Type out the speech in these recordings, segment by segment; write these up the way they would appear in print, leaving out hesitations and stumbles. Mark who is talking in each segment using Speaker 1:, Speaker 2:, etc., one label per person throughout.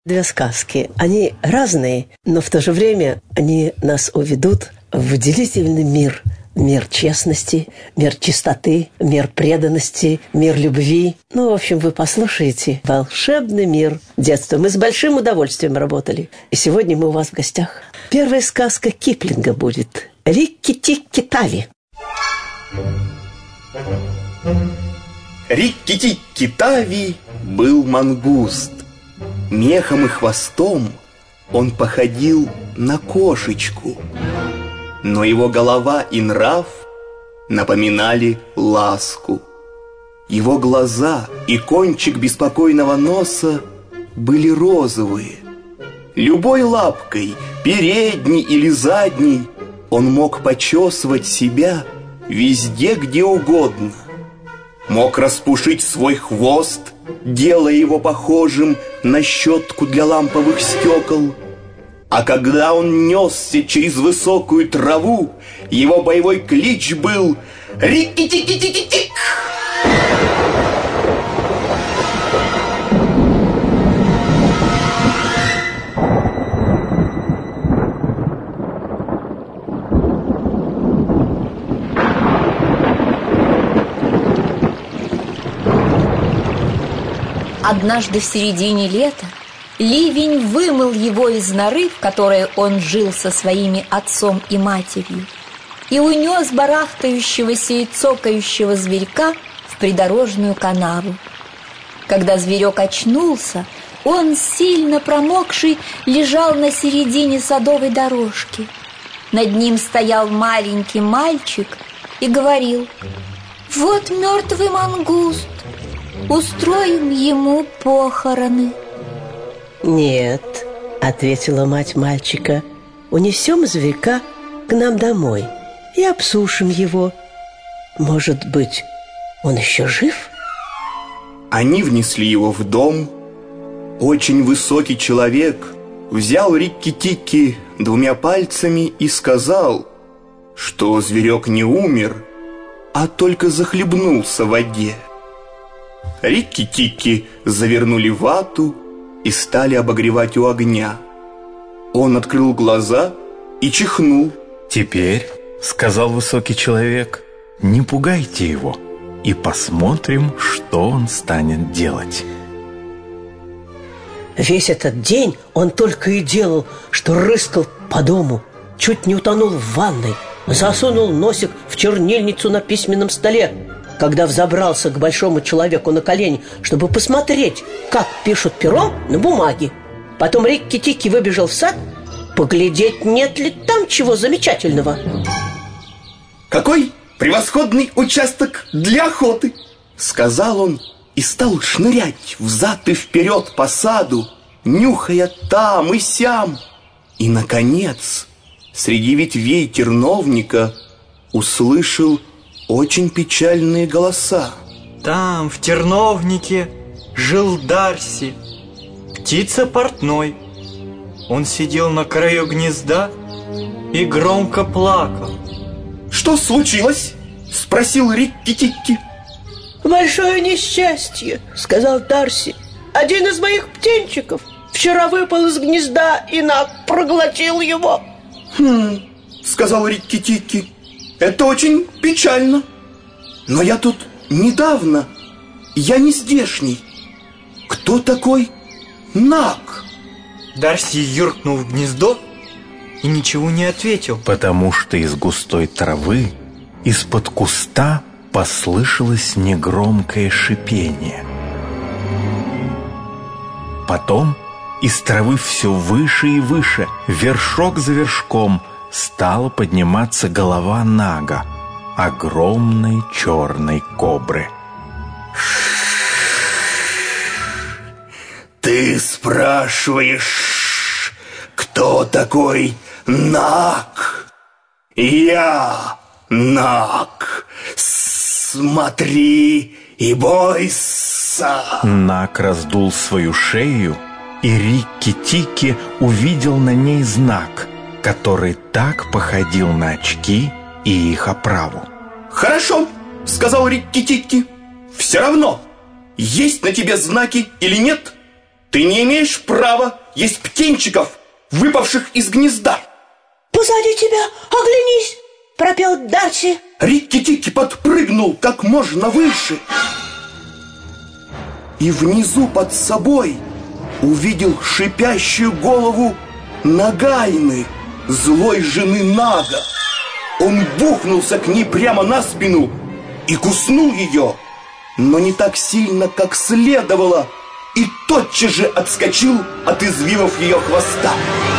Speaker 1: Две сказки. Они разные, но в то же время они нас уведут в удивительный мир. Мир честности, мир чистоты, мир преданности, мир любви. В общем, вы послушаете «Волшебный мир детства». Мы с большим удовольствием работали. И сегодня мы у вас в гостях. Первая сказка Киплинга будет «Рикки-тикки-тави».
Speaker 2: Рикки-тикки-тави был мангуст. Мехом и хвостом он походил на кошечку, но его голова и нрав напоминали ласку. Его глаза и кончик беспокойного носа были розовые. Любой лапкой, передней или задней, он мог почесывать себя везде, где угодно. Мог распушить свой хвост, делая его похожим на щетку для ламповых стекол. А когда он несся через высокую траву, его боевой клич был «Рикки-тики-тики-тик!».
Speaker 3: Однажды в середине лета ливень вымыл его из норы, в которой он жил со своими отцом и матерью, и унес барахтающегося и цокающего зверька в придорожную канаву. Когда зверек очнулся, он, сильно промокший, лежал на середине садовой дорожки. Над ним стоял маленький мальчик и говорил: «Вот мертвый мангуст, устроим ему похороны».
Speaker 1: «Нет», — ответила мать мальчика, «унесем зверька к нам домой и обсушим его. Может быть, он еще жив?»
Speaker 2: Они внесли его в дом. Очень высокий человек взял Рикки-тикки двумя пальцами и сказал, что зверек не умер, а только захлебнулся в воде. Рикки-тикки завернули в вату и стали обогревать у огня. Он открыл глаза и чихнул.
Speaker 4: «Теперь, — сказал высокий человек, — не пугайте его и посмотрим, что он станет делать».
Speaker 1: Весь этот день он только и делал, что рыскал по дому, чуть не утонул в ванной, засунул носик в чернильницу на письменном столе, когда взобрался к большому человеку на колени, чтобы посмотреть, как пишут пером на бумаге. Потом Рикки-тикки выбежал в сад поглядеть, нет ли там чего замечательного.
Speaker 2: «Какой превосходный участок для охоты!» — сказал он и стал шнырять взад и вперед по саду, нюхая там и сям. И, наконец, среди ветвей терновника услышал очень печальные голоса.
Speaker 5: Там, в терновнике, жил Дарси, птица портной. Он сидел на краю гнезда и громко плакал.
Speaker 2: «Что случилось?» — спросил Рикки-тикки.
Speaker 1: «Большое несчастье», — сказал Дарси. «Один из моих птенчиков вчера выпал из гнезда, и наг проглотил его».
Speaker 2: — сказал Рикки-тикки. «Это очень печально. Но я тут недавно, я не здешний. Кто такой наг?»
Speaker 5: Дарси юркнул в гнездо и ничего не ответил.
Speaker 4: Потому что из густой травы, из-под куста послышалось негромкое шипение. Потом из травы все выше и выше, вершок за вершком, стала подниматься голова нага, огромной черной кобры.
Speaker 2: «Ты спрашиваешь, кто такой наг? Я наг. Смотри и бойся!»
Speaker 4: Наг раздул свою шею, и Рикки-тикки увидел на ней знак, который так походил на очки и их оправу.
Speaker 2: «Хорошо», — сказал Рикки-тикки. «Все равно, есть на тебе знаки или нет, Ты не имеешь права есть птенчиков, выпавших из гнезда.
Speaker 1: Позади тебя, оглянись, пропел Дарси.
Speaker 2: Рикки-Тикки подпрыгнул как можно выше и внизу под собой увидел шипящую голову Нагайны, злой жены Нага. Он бухнулся к ней прямо на спину и куснул ее, но не так сильно, как следовало, и тотчас же отскочил от извивов ее хвоста.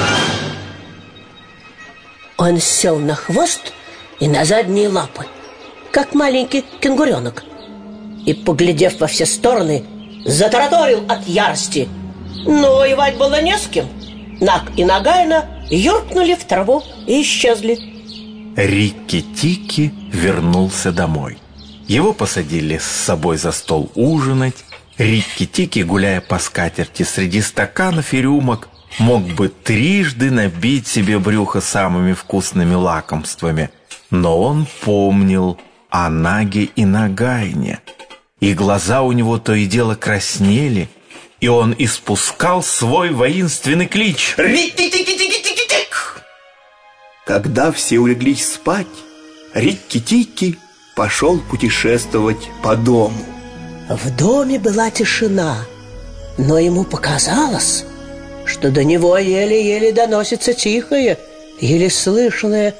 Speaker 1: Он сел на хвост и на задние лапы, как маленький кенгуренок, и, поглядев во все стороны, затараторил от ярости. Но воевать было не с кем. Наг и Нагайна юркнули в траву и исчезли.
Speaker 4: Рикки-Тикки вернулся домой. Его посадили с собой за стол ужинать. Рикки-Тикки, гуляя по скатерти среди стаканов и рюмок, мог бы трижды набить себе брюхо самыми вкусными лакомствами. Но он помнил о Наге и Нагайне, и глаза у него то и дело краснели, и он испускал свой воинственный клич:
Speaker 2: «Рикки-Тикки-Тикки-Тикки-Тик!» Когда все улеглись спать, Рикки-Тикки пошел путешествовать по дому.
Speaker 1: В доме была тишина, но ему показалось, что до него еле-еле доносится тихое, еле слышное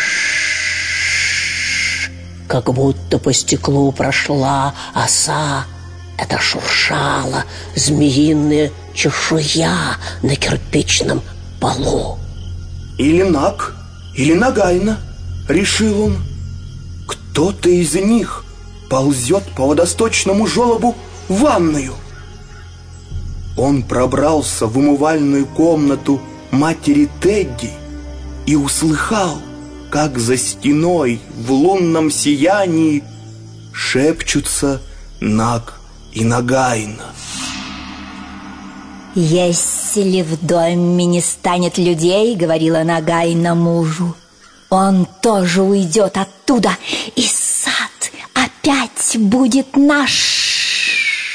Speaker 1: «ш-ш-ш», как будто по стеклу прошла оса. Это шуршала змеиная чешуя на кирпичном полу.
Speaker 2: Или Наг, или Нагайна, решил он. Кто-то из них ползет по водосточному желобу в ванную. Он пробрался в умывальную комнату матери Тедди и услыхал, как за стеной в лунном сиянии шепчутся Наг и Нагайна.
Speaker 3: «Если в доме не станет людей, — говорила Нагайна мужу, — он тоже уйдет оттуда, и сад опять будет наш.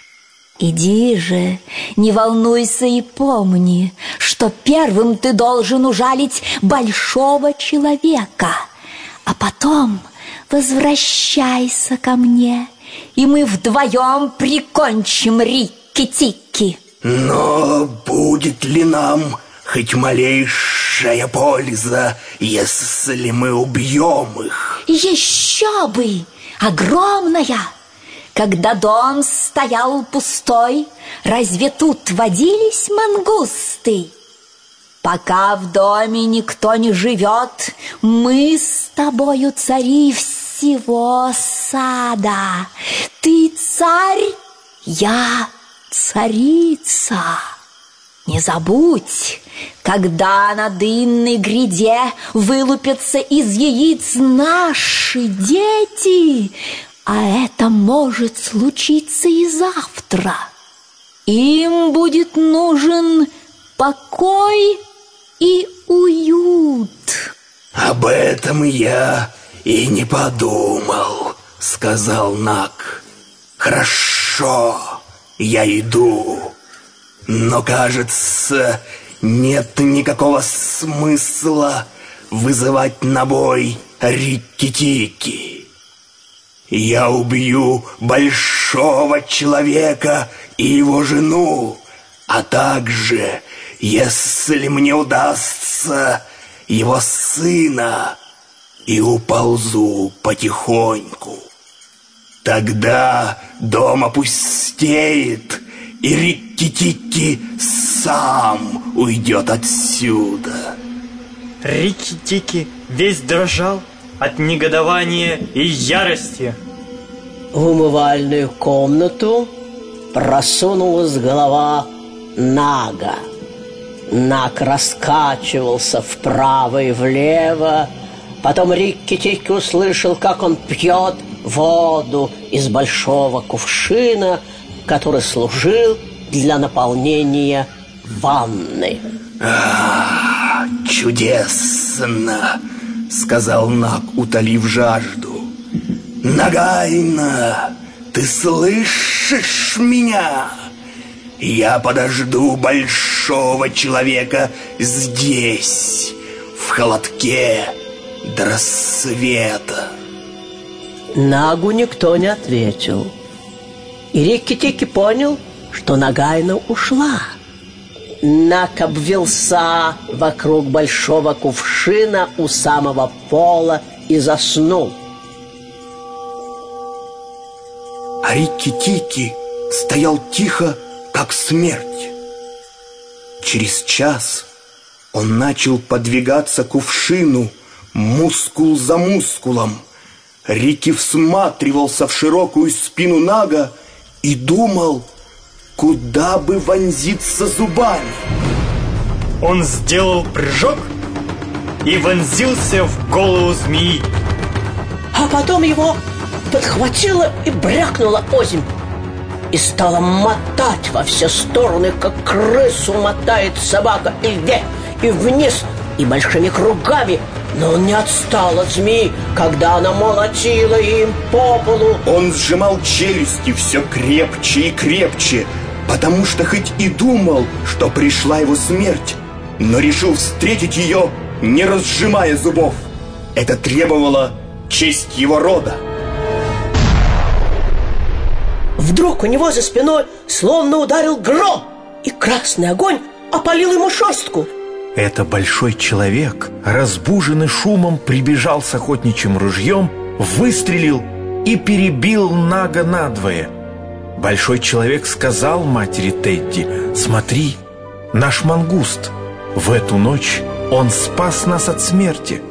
Speaker 3: Иди же, не волнуйся и помни, что первым ты должен ужалить большого человека, а потом возвращайся ко мне, и мы вдвоем прикончим Рикки-Тикки».
Speaker 2: Но будет ли нам хоть малейшая польза, если мы убьем их?
Speaker 3: Еще бы! Огромная! Когда дом стоял пустой, разве тут водились мангусты? Пока в доме никто не живет, мы с тобою цари всего сада. Ты царь, я царица. Не забудь, когда на дынной гряде вылупятся из яиц наши дети, а это может случиться и завтра. Им будет нужен покой и уют.
Speaker 2: Об этом я и не подумал, сказал Наг. Хорошо, я иду. Но, кажется, нет никакого смысла вызывать на бой Рикки-Тикки. Я убью большого человека и его жену, а также, если мне удастся, его сына, и уползу потихоньку. Тогда дом опустеет, и Рикки-Тикки сам уйдет отсюда.
Speaker 5: Рикки-Тикки весь дрожал от негодования и ярости.
Speaker 1: В умывальную комнату просунулась голова Нага. Наг раскачивался вправо и влево. Потом Рикки-Тикки услышал, как он пьет воду из большого кувшина, который служил для наполнения ванны.
Speaker 2: Чудесно, сказал Наг, утолив жажду. Нагайна, ты слышишь меня? Я подожду большого человека здесь, в холодке, до рассвета.
Speaker 1: Нагу никто не ответил. И Рикки-Тикки понял, что Нагайна ушла. Наг обвился вокруг большого кувшина у самого пола и заснул.
Speaker 2: А Рикки-Тикки стоял тихо, как смерть. Через час он начал подвигаться к кувшину, мускул за мускулом. Рикки всматривался в широкую спину Нага и думал, куда бы вонзиться зубами.
Speaker 5: Он сделал прыжок и вонзился в голову змеи.
Speaker 1: А потом его подхватило и брякнуло озимь. И стала мотать во все стороны, как крысу мотает собака, и вверх, и вниз, и большими кругами. Но он не отстал от змеи, когда она молотила им по полу.
Speaker 2: Он сжимал челюсти все крепче и крепче, потому что хоть и думал, что пришла его смерть, но решил встретить ее, не разжимая зубов. Это требовало честь его рода.
Speaker 1: Вдруг у него за спиной словно ударил гром, и красный огонь опалил ему шерстку.
Speaker 4: Это большой человек, разбуженный шумом, прибежал с охотничьим ружьем, выстрелил и перебил Нага надвое. Большой человек сказал матери Тедди: «Смотри, наш мангуст. В эту ночь он спас нас от смерти».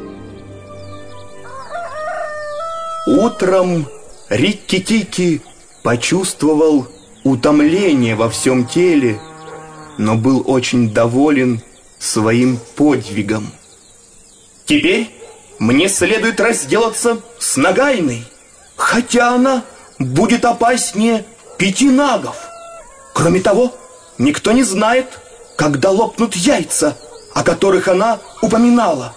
Speaker 2: Утром Рикки-Тикки почувствовал утомление во всем теле, но был очень доволен своим подвигом. Теперь мне следует разделаться с Нагайной, хотя она будет опаснее 5 нагов. Кроме того, никто не знает, когда лопнут яйца, о которых она упоминала.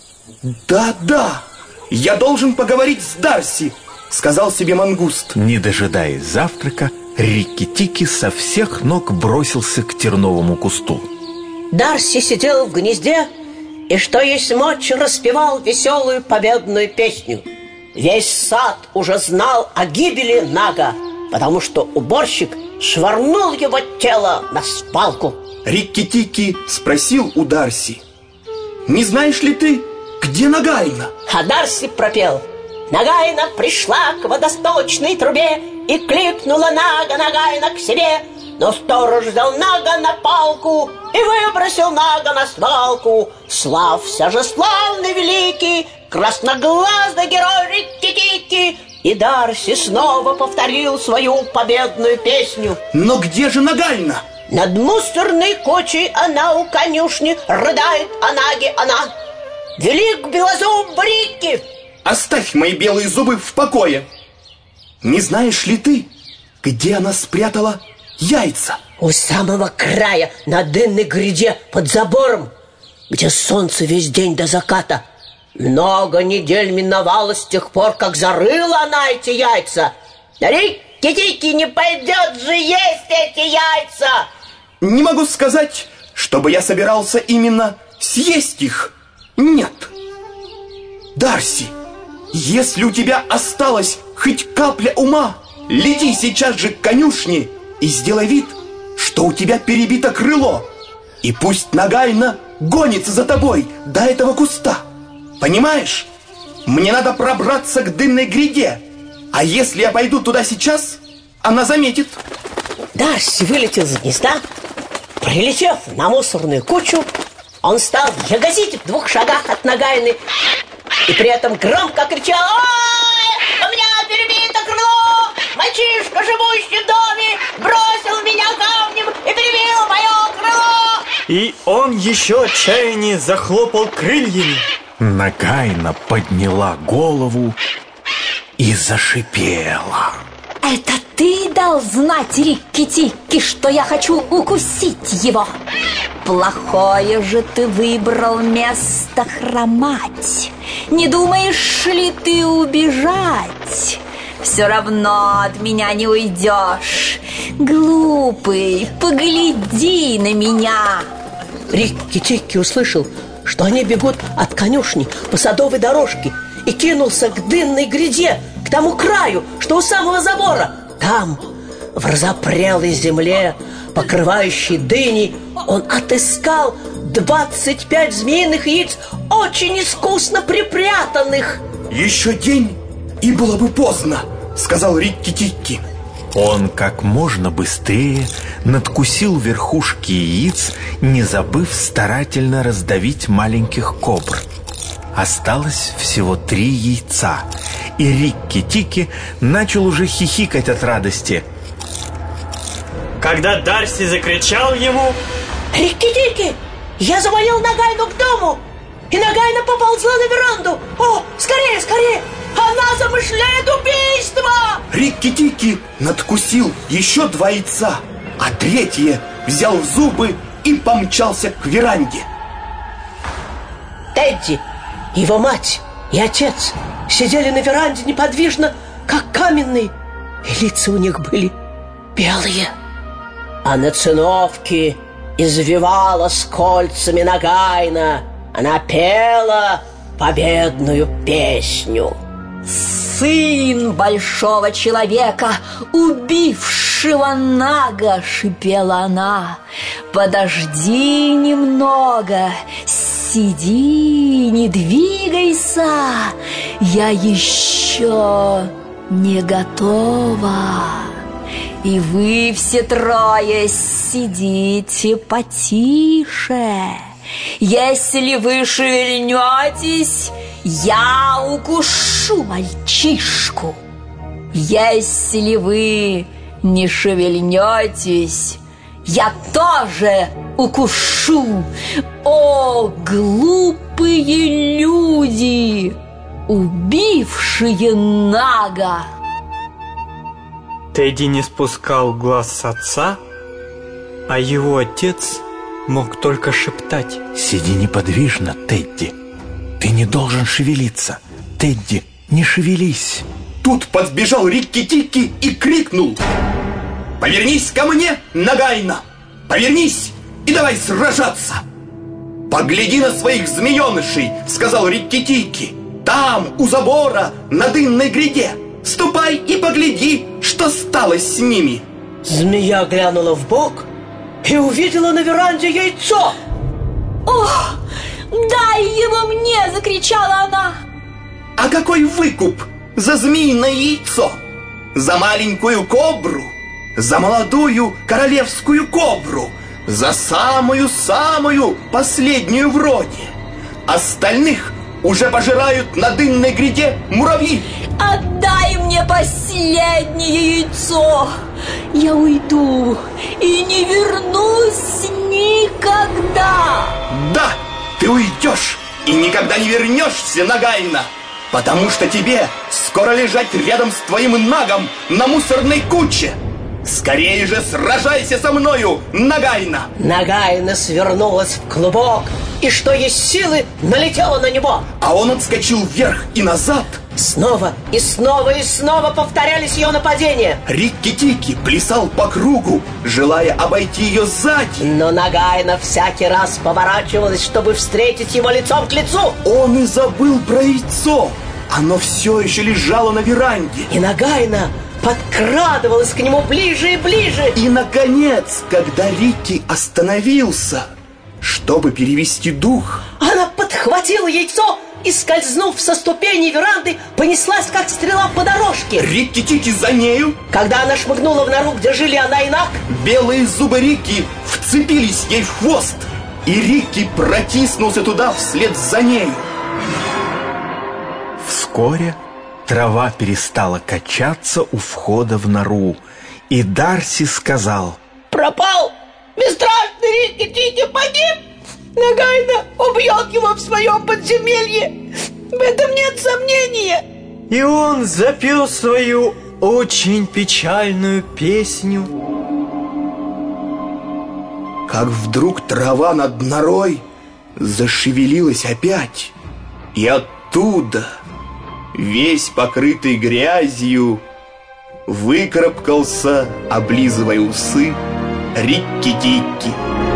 Speaker 2: Да-да, я должен поговорить с Дарси, сказал себе мангуст.
Speaker 4: Не дожидаясь завтрака, Рикки-Тикки со всех ног бросился к терновому кусту.
Speaker 1: Дарси сидел в гнезде и, что есть мочи, распевал веселую победную песню. Весь сад уже знал о гибели Нага, потому что уборщик швырнул его тело на свалку.
Speaker 2: Рикки-Тикки спросил у Дарси: «Не знаешь ли ты, где Нагайна?»
Speaker 1: А Дарси пропел: «Нагайна пришла к водосточной трубе и кликнула Нагайна к себе. Но сторож взял Нага на палку и выбросил Нага на свалку. Славься же, славный великий, красноглазый герой Рикки-Тикки!» И Дарси снова повторил свою победную песню.
Speaker 2: «Но где же Нагайна?»
Speaker 1: Над мусорной кучей она у конюшни рыдает о Наге она. Велик белозуб Рикки!
Speaker 2: Оставь мои белые зубы в покое. Не знаешь ли ты, где она спрятала яйца?
Speaker 1: У самого края, на дынной гряде под забором, где солнце весь день до заката. Много недель миновало с тех пор, как зарыла она эти яйца. Рикки-Тикки не пойдет же есть эти яйца.
Speaker 2: Не могу сказать, чтобы я собирался именно съесть их. Нет. Дарси, если у тебя осталась хоть капля ума, лети сейчас же к конюшне и сделай вид, что у тебя перебито крыло. И пусть Нагайна гонится за тобой до этого куста. Понимаешь? Мне надо пробраться к дынной гряде. А если я пойду туда сейчас, она заметит.
Speaker 1: Дарси вылетел из гнезда. Прилетев на мусорную кучу, он стал ягозить в 2 шагах от Нагайны и при этом громко кричал: «Ой, у меня перебито крыло! Мальчишка, живущий в доме, бросил меня камнем и перебил мое крыло!»
Speaker 5: И он еще отчаяннее захлопал крыльями.
Speaker 4: Нагайна подняла голову и зашипела.
Speaker 3: Это ты дал знать Рикки-Тикки, что я хочу укусить его? Плохое же ты выбрал место хромать. Не думаешь ли ты убежать? Все равно от меня не уйдешь. Глупый, погляди на меня.
Speaker 1: Рикки-Тикки услышал, что они бегут от конюшни по садовой дорожке, и кинулся к дынной гряде, к тому краю, что у самого забора. Там, в разопрелой земле, покрывающей дыни, он отыскал 25 змеиных яиц, очень искусно припрятанных.
Speaker 2: «Еще день, и было бы поздно», — сказал Рикки-Тикки.
Speaker 4: Он как можно быстрее надкусил верхушки яиц, не забыв старательно раздавить маленьких кобр. Осталось всего 3 яйца, и Рикки-Тикки начал уже хихикать от радости.
Speaker 5: Когда Дарси закричал ему:
Speaker 1: «Рикки-Тикки, я заманил Нагайну к дому!» И Нагайна поползла на веранду. «О, скорее, скорее! Она замышляет убийство!»
Speaker 2: Рикки-Тикки надкусил еще 2 яйца, а 3 взял в зубы и помчался к веранде.
Speaker 1: Тедди, его мать и отец сидели на веранде неподвижно, как каменные, и лица у них были белые. А на циновке извивалась кольцами Нагайна. Она пела победную песню.
Speaker 3: Сын большого человека, убившего Нага, шипела она. Подожди немного, сиди, не двигайся, я еще не готова. И вы все 3 сидите потише. Если вы шевельнетесь, я укушу мальчишку. Если вы не шевельнетесь, я тоже укушу. О, глупые люди, убившие Нага!
Speaker 5: Тедди не спускал глаз с отца, а его отец мог только шептать:
Speaker 4: «Сиди неподвижно, Тедди. Ты не должен шевелиться. Тедди, не шевелись».
Speaker 2: Тут подбежал Рикки-Тикки и крикнул: «Повернись ко мне, Нагайна! Повернись и давай сражаться!» «Погляди на своих змеенышей!» — сказал Рикки-Тикки. «Там, у забора, на дынной гряде. Ступай и погляди, что стало с ними!»
Speaker 1: Змея глянула в бок и увидела на веранде яйцо.
Speaker 3: «Ох, дай его мне!» — закричала она.
Speaker 2: «А какой выкуп за змеиное яйцо? За маленькую кобру? За молодую королевскую кобру? За самую-самую последнюю вроде? Остальных уже пожирают на дынной гряде муравьи!»
Speaker 3: «Отдай мне последнее яйцо! Я уйду и не вернусь никогда!»
Speaker 2: «Да, ты уйдешь и никогда не вернешься, Нагайна, потому что тебе скоро лежать рядом с твоим Нагом на мусорной куче! Скорее же сражайся со мною, Нагайна!»
Speaker 1: Нагайна свернулась в клубок и, что есть силы, налетела на него.
Speaker 2: А он отскочил вверх и назад.
Speaker 1: Снова и снова и снова повторялись ее нападения.
Speaker 2: Рикки-Тикки плясал по кругу, желая обойти ее сзади.
Speaker 1: Но Нагайна всякий раз поворачивалась, чтобы встретить его лицом к лицу.
Speaker 2: Он и забыл про яйцо. Оно все еще лежало на веранде.
Speaker 1: И Нагайна подкрадывалась к нему ближе и ближе.
Speaker 2: И, наконец, когда Рикки остановился, чтобы перевести дух,
Speaker 1: она подхватила яйцо и, скользнув со ступеней веранды, понеслась, как стрела по дорожке.
Speaker 2: Рикки-Тикки за нею.
Speaker 1: Когда она шмыгнула в нору, где жили она и Наг,
Speaker 2: белые зубы Рикки вцепились ей в хвост, и Рикки протиснулся туда вслед за нею.
Speaker 4: Вскоре трава перестала качаться у входа в нору, и Дарси сказал:
Speaker 1: «Пропал! Бесстрашный Рикки-Тикки погиб! Нагайна убьет его в своем подземелье! В этом нет сомнения!»
Speaker 5: И он запел свою очень печальную песню.
Speaker 2: Как вдруг трава над норой зашевелилась опять, и оттуда, весь покрытый грязью, выкарабкался, облизывая усы, Рикки-Тикки.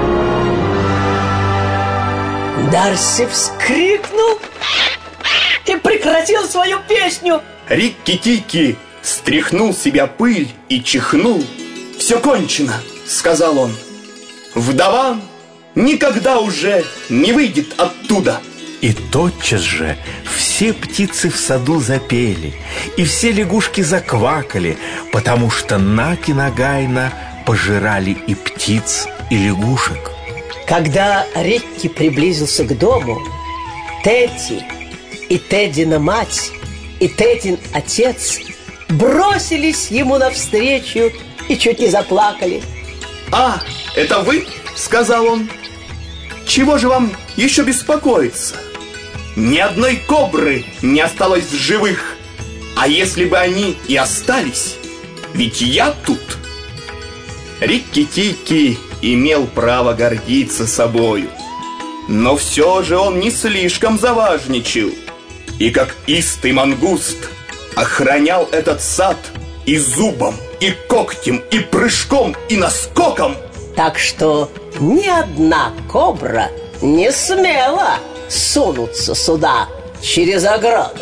Speaker 1: Дарси вскрикнул и прекратил свою песню.
Speaker 2: Рикки-Тикки стряхнул с себя пыль и чихнул. «Все кончено», — сказал он. «Вдова никогда уже не выйдет оттуда».
Speaker 4: И тотчас же все птицы в саду запели, и все лягушки заквакали, потому что Наг и Нагайна пожирали и птиц, и лягушек.
Speaker 1: Когда Рикки приблизился к дому, Тетти и Теддина мать, и Теддин отец бросились ему навстречу и чуть не заплакали.
Speaker 2: «А, это вы?» — сказал он. «Чего же вам еще беспокоиться? Ни одной кобры не осталось в живых. А если бы они и остались, ведь я тут». Рикки-Тикки имел право гордиться собою, но все же он не слишком заважничал, и как истый мангуст охранял этот сад и зубом, и когтем, и прыжком, и наскоком.
Speaker 1: Так что ни одна кобра не смела сунуться сюда через ограду.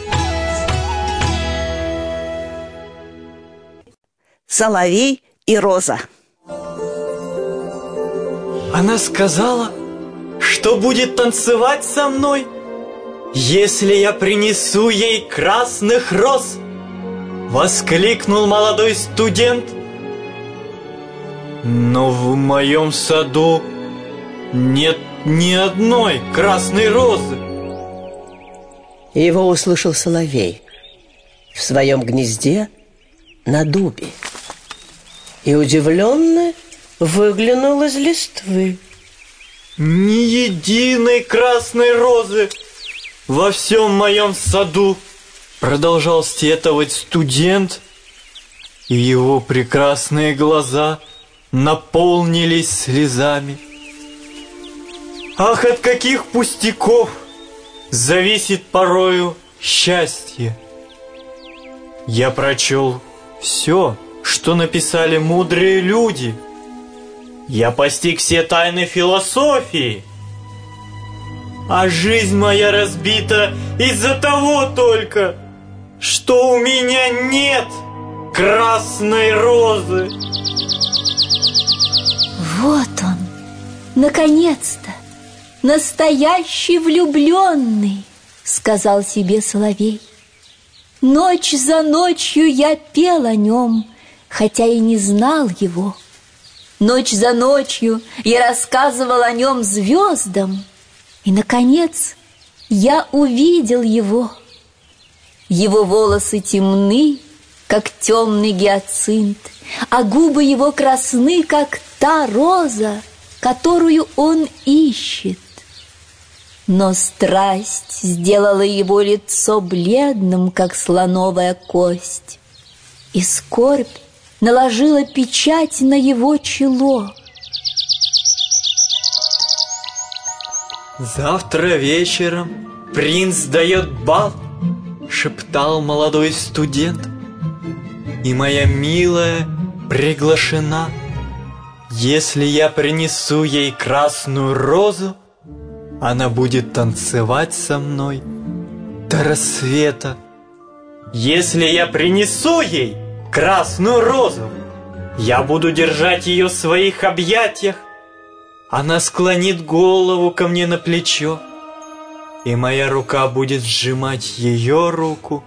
Speaker 6: Соловей и Роза.
Speaker 5: Она сказала, что будет танцевать со мной, если я принесу ей красных роз. Воскликнул молодой студент. Но в моем саду нет ни одной красной розы.
Speaker 1: Его услышал соловей в своем гнезде на дубе и удивленно выглянул из листвы.
Speaker 5: Ни единой красной розы во всем моем саду. Продолжал сетовать студент, и его прекрасные глаза наполнились слезами. Ах, от каких пустяков зависит порою счастье! Я прочел все, что написали мудрые люди. Я постиг все тайны философии. А жизнь моя разбита из-за того только, что у меня нет красной розы.
Speaker 3: Вот он, наконец-то, настоящий влюбленный, сказал себе соловей. Ночь за ночью я пел о нем, хотя и не знал его. Ночь за ночью я рассказывал о нем звездам, и, наконец, я увидел его. Его волосы темны, как темный гиацинт, а губы его красны, как та роза, которую он ищет. Но страсть сделала его лицо бледным, как слоновая кость, и скорбь наложила печать на его чело.
Speaker 5: Завтра вечером принц дает бал, шептал молодой студент, и моя милая приглашена. Если я принесу ей красную розу, она будет танцевать со мной до рассвета. Если я принесу ей красную розу, я буду держать ее в своих объятиях. Она склонит голову ко мне на плечо, и моя рука будет сжимать ее руку.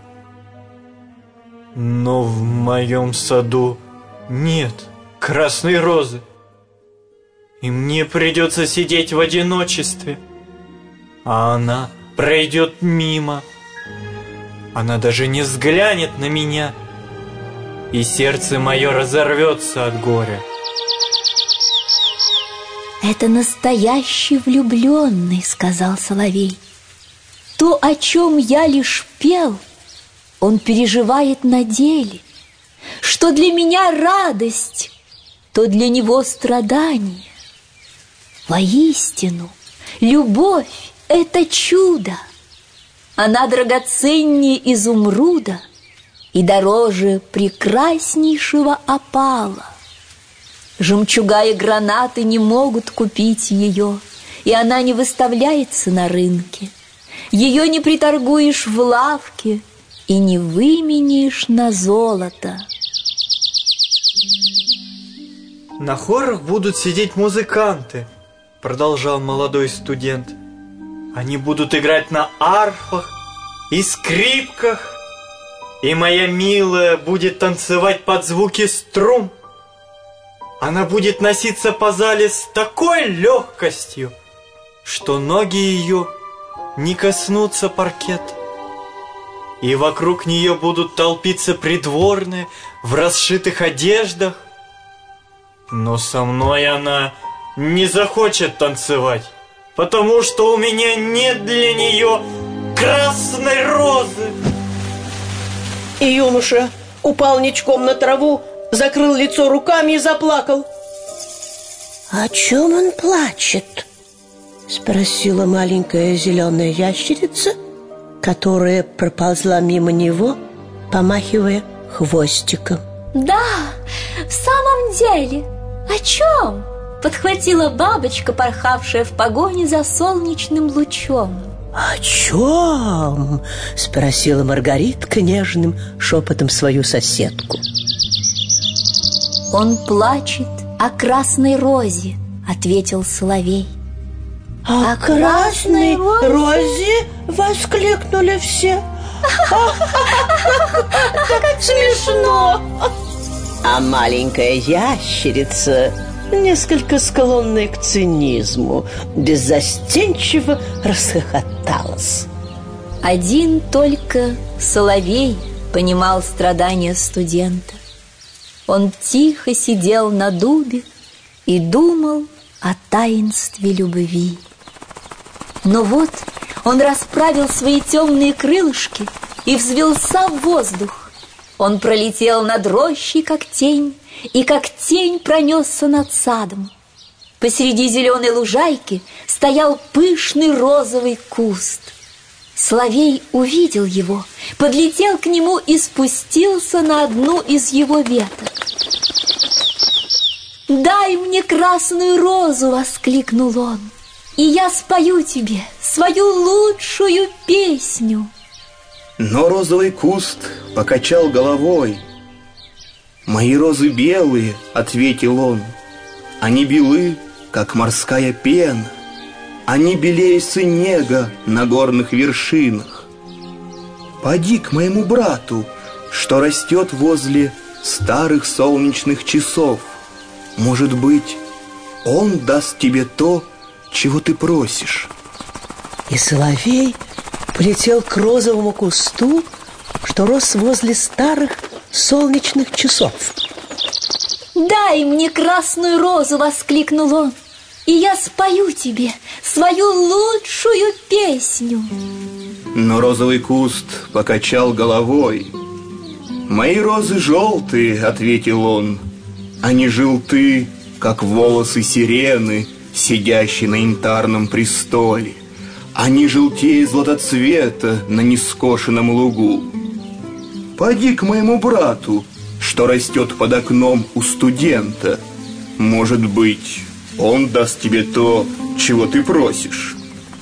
Speaker 5: Но в моем саду нет красной розы, и мне придется сидеть в одиночестве, а она пройдет мимо. Она даже не взглянет на меня, и сердце мое разорвется от горя.
Speaker 3: «Это настоящий влюбленный», — сказал соловей. «То, о чем я лишь пел, он переживает на деле. Что для меня радость, то для него страдание. Воистину, любовь — это чудо. Она драгоценнее изумруда и дороже прекраснейшего опала. Жемчуга и гранаты не могут купить ее, и она не выставляется на рынке. Ее не приторгуешь в лавке и не выменишь на золото.
Speaker 5: На хорах будут сидеть музыканты, продолжал молодой студент. Они будут играть на арфах и скрипках, и моя милая будет танцевать под звуки струн. Она будет носиться по зале с такой легкостью, что ноги ее не коснутся паркета. И вокруг нее будут толпиться придворные в расшитых одеждах. Но со мной она не захочет танцевать, потому что у меня нет для нее красной розы.
Speaker 1: И юноша упал ничком на траву, закрыл лицо руками и заплакал.
Speaker 6: О чем он плачет? Спросила маленькая зеленая ящерица, которая проползла мимо него, помахивая хвостиком.
Speaker 3: Да, в самом деле, о чем? Подхватила бабочка, порхавшая в погоне за солнечным лучом.
Speaker 1: «О чем?» — спросила Маргаритка нежным шепотом свою соседку.
Speaker 3: Он плачет о красной розе, ответил соловей.
Speaker 6: О красной розе воскликнули все.
Speaker 1: Как смешно! А маленькая ящерица, несколько склонная к цинизму, беззастенчиво расхохоталась.
Speaker 3: Один только соловей понимал страдания студента. Он тихо сидел на дубе и думал о таинстве любви. Но вот он расправил свои темные крылышки и взвился в воздух. Он пролетел над рощей, как тень, и как тень пронесся над садом. Посреди зеленой лужайки стоял пышный розовый куст. Соловей увидел его, подлетел к нему и спустился на одну из его веток. «Дай мне красную розу!» — воскликнул он. «И я спою тебе свою лучшую песню!»
Speaker 2: Но розовый куст покачал головой. «Мои розы белые», — ответил он. «Они белы, как морская пена. Они белее снега на горных вершинах. Поди к моему брату, что растет возле старых солнечных часов. Может быть, он даст тебе то, чего ты просишь».
Speaker 1: И соловей полетел к розовому кусту, что рос возле старых солнечных часов.
Speaker 3: «Дай мне красную розу!» — воскликнул он. «И я спою тебе свою лучшую песню!»
Speaker 2: Но розовый куст покачал головой. «Мои розы желтые», — ответил он. «Они желты, как волосы сирены, сидящей на янтарном престоле. Они желтее златоцвета на нескошенном лугу. Поди к моему брату, что растет под окном у студента. Может быть, он даст тебе то, чего ты просишь».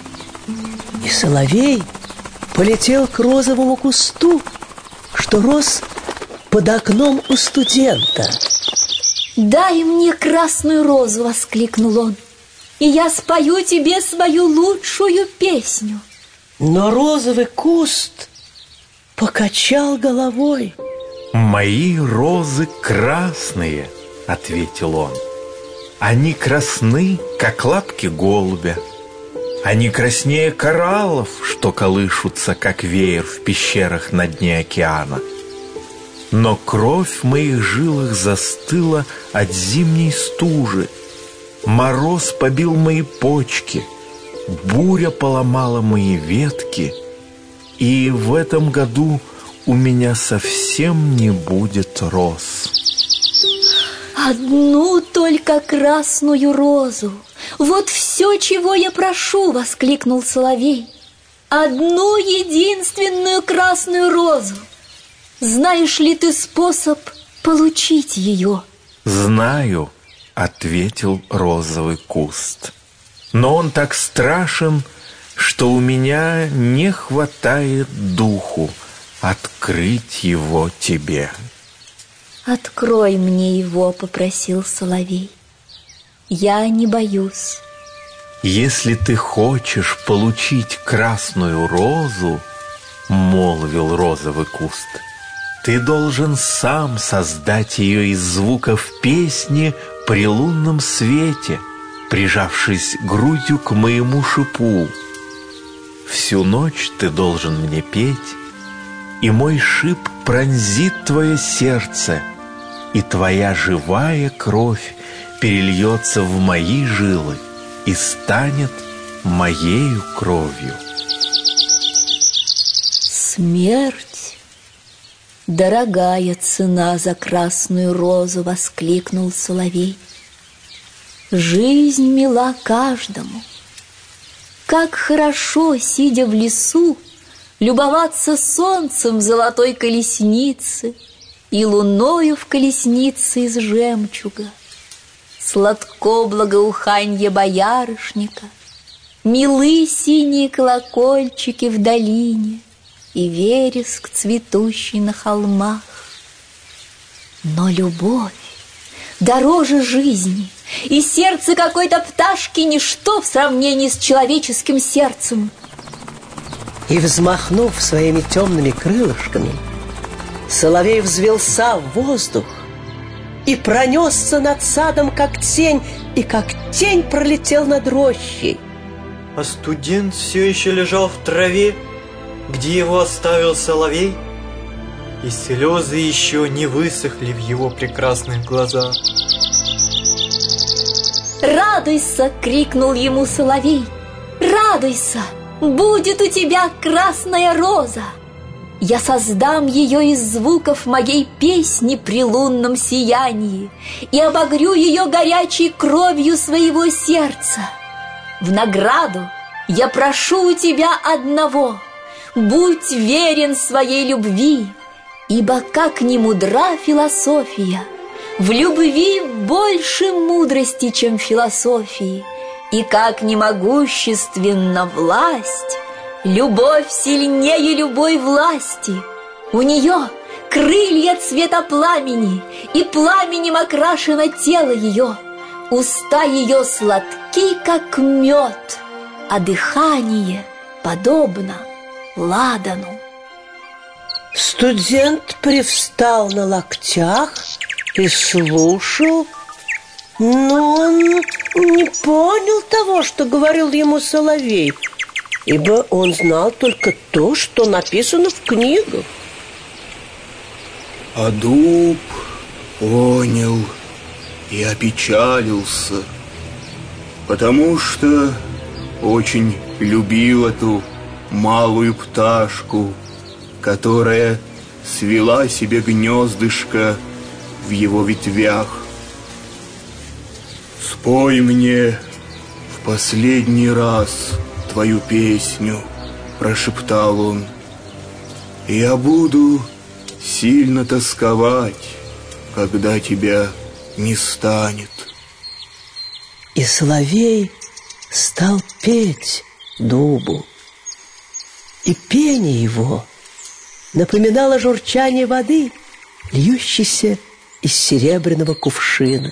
Speaker 1: И соловей полетел к розовому кусту, что рос под окном у студента.
Speaker 3: «Дай мне красную розу!» — воскликнул он. «И я спою тебе свою лучшую песню!»
Speaker 1: Но розовый куст покачал головой.
Speaker 4: «Мои розы красные», — ответил он. «Они красны, как лапки голубя. Они краснее кораллов, что колышутся, как веер в пещерах на дне океана. Но кровь в моих жилах застыла от зимней стужи. Мороз побил мои почки, буря поломала мои ветки, и в этом году у меня совсем не будет роз».
Speaker 3: «Одну только красную розу! Вот все, чего я прошу!» — воскликнул соловей. «Одну единственную красную розу! Знаешь ли ты способ получить ее?
Speaker 4: «Знаю», — ответил розовый куст. «Но он так страшен, что у меня не хватает духу открыть его тебе».
Speaker 3: «Открой мне его», — попросил соловей. «Я не боюсь».
Speaker 4: «Если ты хочешь получить красную розу, — молвил розовый куст, — ты должен сам создать ее из звуков песни при лунном свете, прижавшись грудью к моему шипу. Всю ночь ты должен мне петь, и мой шип пронзит твое сердце, и твоя живая кровь перельется в мои жилы и станет моею кровью».
Speaker 3: «Смерть — дорогая цена за красную розу», — воскликнул соловей. «Жизнь мила каждому. Как хорошо, сидя в лесу, любоваться солнцем в золотой колеснице и луною в колеснице из жемчуга. Сладко благоуханье боярышника, милы синие колокольчики в долине и вереск, цветущий на холмах. Но любовь дороже жизни, и сердце какой-то пташки ничто в сравнении с человеческим сердцем».
Speaker 1: И, взмахнув своими темными крылышками, соловей взвелся в воздух и пронесся над садом, как тень, и как тень пролетел над рощей.
Speaker 5: А студент все еще лежал в траве, где его оставил соловей, и слезы еще не высохли в его прекрасных глазах.
Speaker 3: «Радуйся!» — крикнул ему соловей. «Радуйся! Будет у тебя красная роза! Я создам ее из звуков моей песни при лунном сиянии и обогрю ее горячей кровью своего сердца. В награду я прошу у тебя одного: будь верен своей любви, ибо как ни мудра философия, в любви больше мудрости, чем философии, и как ни могущественна власть, любовь сильнее любой власти. У нее крылья цвета пламени, и пламенем окрашено тело ее. Уста ее сладки, как мед, а дыхание подобно ладану».
Speaker 6: Студент привстал на локтях и слушал, но он не понял того, что говорил ему соловей, ибо он знал только то, что написано в книгах.
Speaker 2: А дуб понял и опечалился, потому что очень любил эту малую пташку, которая свела себе гнездышко в его ветвях. «Спой мне в последний раз твою песню», — прошептал он, — «и я буду сильно тосковать, когда тебя не станет».
Speaker 1: И соловей стал петь дубу, и пение его напоминало журчание воды, льющейся из серебряного кувшина.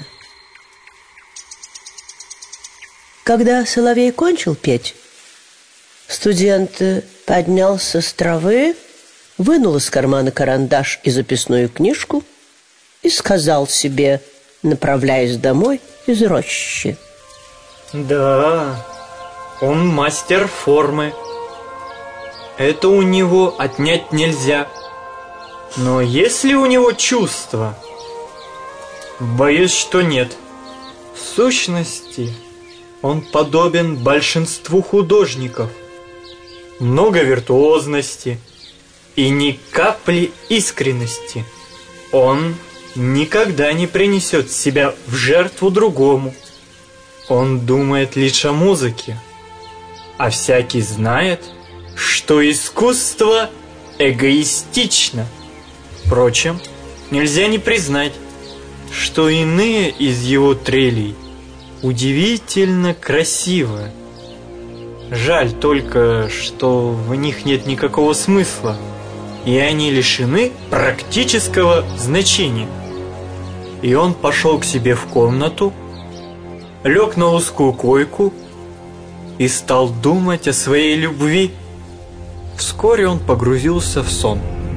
Speaker 1: Когда соловей кончил петь, студент поднялся с травы, вынул из кармана карандаш и записную книжку и сказал себе, направляясь домой из рощи:
Speaker 5: Да, он мастер формы. Это у него отнять нельзя. Но есть ли у него чувства? Боюсь, что нет. В сущности, он подобен большинству художников. Много виртуозности и ни капли искренности. Он никогда не принесет себя в жертву другому. Он думает лишь о музыке. А всякий знает, что искусство эгоистично. Впрочем, нельзя не признать, что иные из его трелей удивительно красивы. Жаль только, что в них нет никакого смысла, и они лишены практического значения. И он пошел к себе в комнату, лег на узкую койку и стал думать о своей любви. Вскоре он погрузился в сон.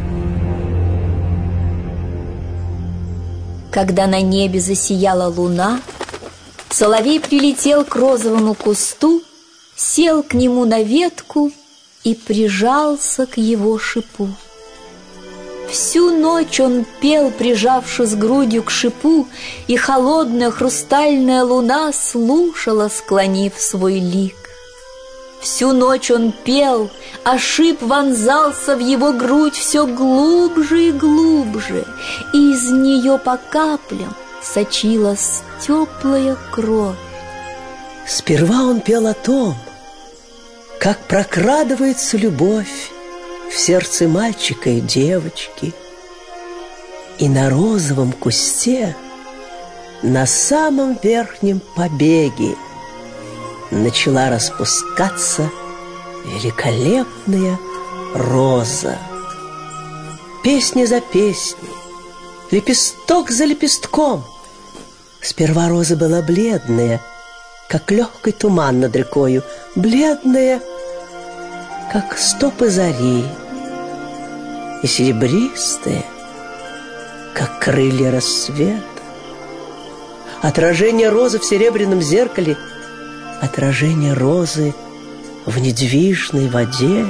Speaker 3: Когда на небе засияла луна, соловей прилетел к розовому кусту, сел к нему на ветку и прижался к его шипу. Всю ночь он пел, прижавшись грудью к шипу, и холодная хрустальная луна слушала, склонив свой лик. Всю ночь он пел, а шип вонзался в его грудь все глубже и глубже, и из нее по каплям сочилась теплая кровь.
Speaker 1: Сперва он пел о том, как прокрадывается любовь в сердце мальчика и девочки. И на розовом кусте, на самом верхнем побеге, начала распускаться великолепная роза. Песня за песней, лепесток за лепестком. Сперва роза была бледная, как легкий туман над рекою, бледная, как стопы зари, и серебристая, как крылья рассвета. Отражение розы в серебряном зеркале, отражение розы в недвижной воде.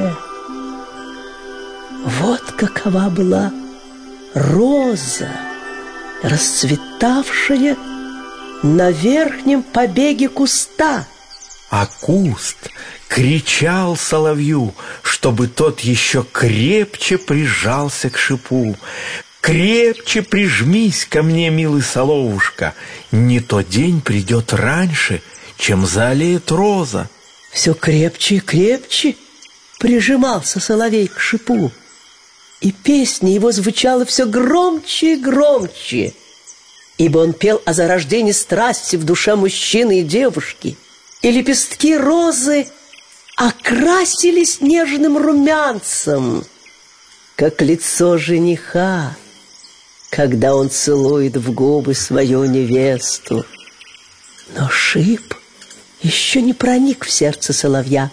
Speaker 1: Вот какова была роза, расцветавшая на верхнем побеге куста.
Speaker 4: А куст кричал соловью, чтобы тот еще крепче прижался к шипу. «Крепче прижмись ко мне, милый соловушка, не то день придет раньше, чем заолеет роза».
Speaker 1: Все крепче и крепче прижимался соловей к шипу, и песня его звучала все громче и громче, ибо он пел о зарождении страсти в душе мужчины и девушки, и лепестки розы окрасились нежным румянцем, как лицо жениха, когда он целует в губы свою невесту. Но шип еще не проник в сердце соловья,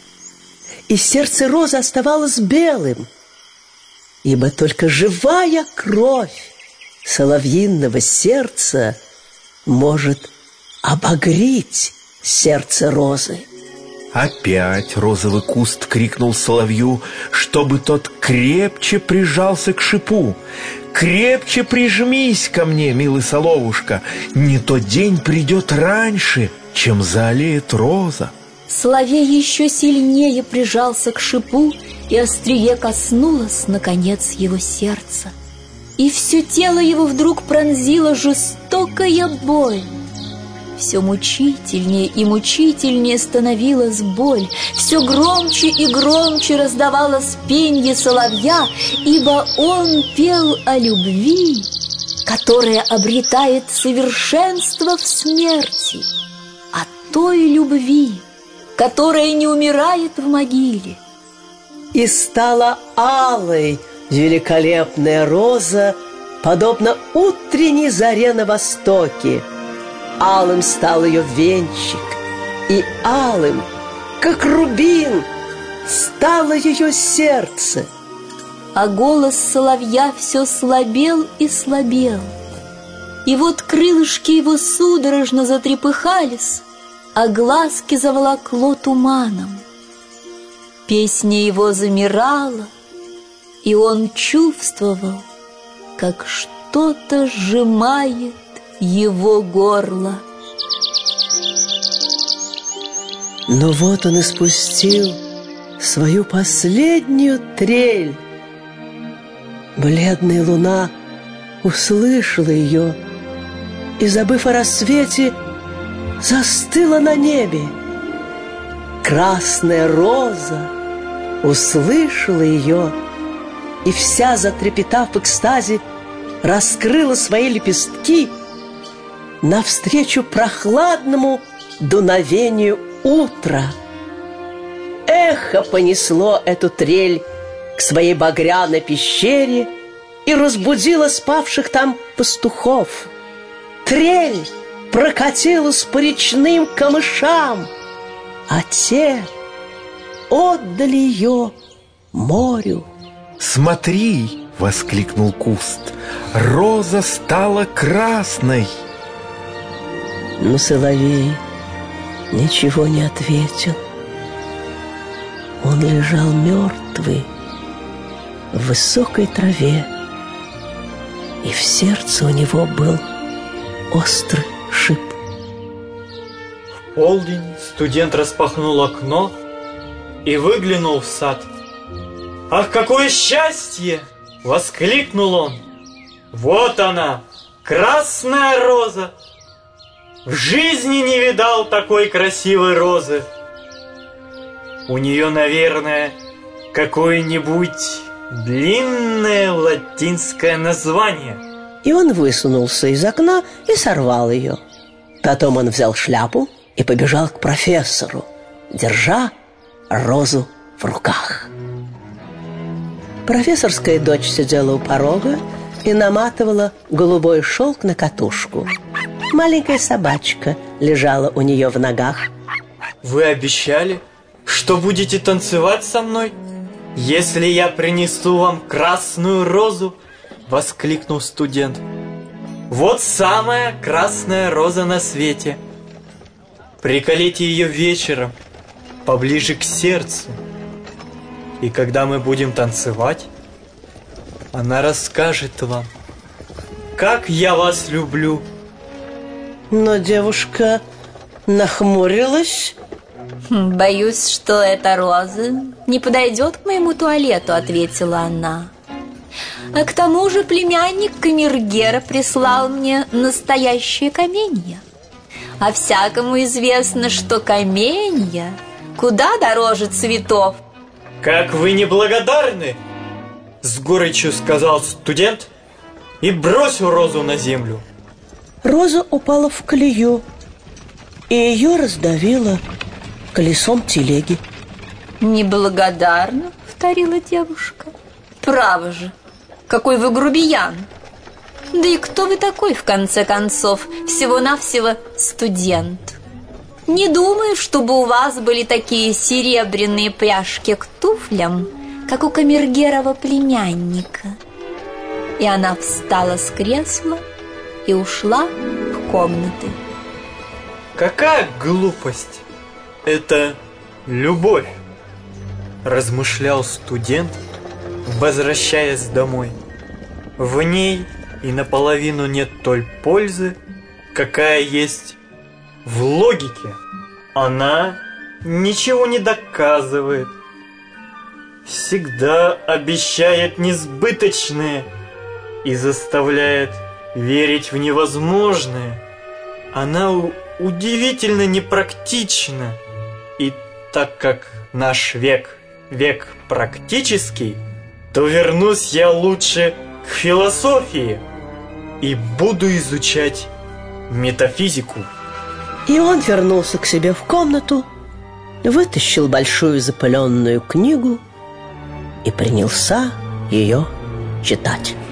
Speaker 1: и сердце розы оставалось белым, ибо только живая кровь соловьиного сердца может обогреть сердце розы.
Speaker 4: Опять розовый куст крикнул соловью, чтобы тот крепче прижался к шипу. «Крепче прижмись ко мне, милый соловушка, не то день придет раньше, чем заолеет роза».
Speaker 3: Соловей еще сильнее прижался к шипу, и острие коснулось, наконец, его сердца. И все тело его вдруг пронзила жестокая боль. Все мучительнее и мучительнее становилась боль, все громче и громче раздавалось пенье соловья, ибо он пел о любви, которая обретает совершенство в смерти, о той любви, которая не умирает в могиле.
Speaker 1: И стала алой великолепная роза, подобно утренней заре на востоке. Алым стал ее венчик, и алым, как рубин, стало ее сердце.
Speaker 3: А голос соловья все слабел и слабел. И вот крылышки его судорожно затрепыхались, а глазки заволокло туманом. Песня его замирала, и он чувствовал, как что-то сжимает его горло.
Speaker 1: Но вот он испустил свою последнюю трель. Бледная луна услышала ее и, забыв о рассвете, застыла на небе. Красная роза услышала ее
Speaker 6: и вся, затрепетав в экстазе, раскрыла свои лепестки навстречу прохладному дуновению утра. Эхо понесло эту трель к своей багряной пещере и разбудило спавших там пастухов. Трель прокатилась по речным камышам, а те отдали ее морю.
Speaker 4: «Смотри!» — воскликнул куст. «Роза стала красной!»
Speaker 1: Но соловей ничего не ответил. Он лежал мертвый в высокой траве, и в сердце у него был острый шип.
Speaker 5: В полдень студент распахнул окно и выглянул в сад. «Ах, какое счастье!» — воскликнул он. «Вот она, красная роза! В жизни не видал такой красивой розы. У нее, наверное, какое-нибудь длинное латинское название».
Speaker 1: И он высунулся из окна и сорвал ее. Потом он взял шляпу и побежал к профессору, держа розу в руках. Профессорская дочь сидела у порога и наматывала голубой шелк на катушку. Маленькая собачка лежала у нее в ногах.
Speaker 5: «Вы обещали, что будете танцевать со мной, если я принесу вам красную розу?» — воскликнул студент. «Вот самая красная роза на свете. Приколите ее вечером, поближе к сердцу. И когда мы будем танцевать, она расскажет вам, как я вас люблю».
Speaker 6: Но девушка нахмурилась.
Speaker 3: «Боюсь, что эта роза не подойдет к моему туалету», — ответила она. «А к тому же племянник камергера прислал мне настоящее каменье. А всякому известно, что каменье куда дороже цветов».
Speaker 5: «Как вы неблагодарны!» — с горечью сказал студент и бросил розу на землю.
Speaker 6: Роза упала в колею, и ее раздавило колесом телеги.
Speaker 3: «Неблагодарна», — повторила девушка. «Право же, какой вы грубиян! Да и кто вы такой, в конце концов? Всего-навсего студент. Не думаю, чтобы у вас были такие серебряные пряжки к туфлям, как у камергерова племянника». И она встала с кресла и ушла в комнаты.
Speaker 5: «Какая глупость! Это любовь!» — размышлял студент, возвращаясь домой. «В ней и наполовину нет той пользы, какая есть в логике. Она ничего не доказывает, всегда обещает несбыточное и заставляет верить в невозможное. Она удивительно непрактична. И так как наш век практический, то вернусь я лучше к философии и буду изучать метафизику».
Speaker 1: И он вернулся к себе в комнату, вытащил большую запыленную книгу и принялся ее читать.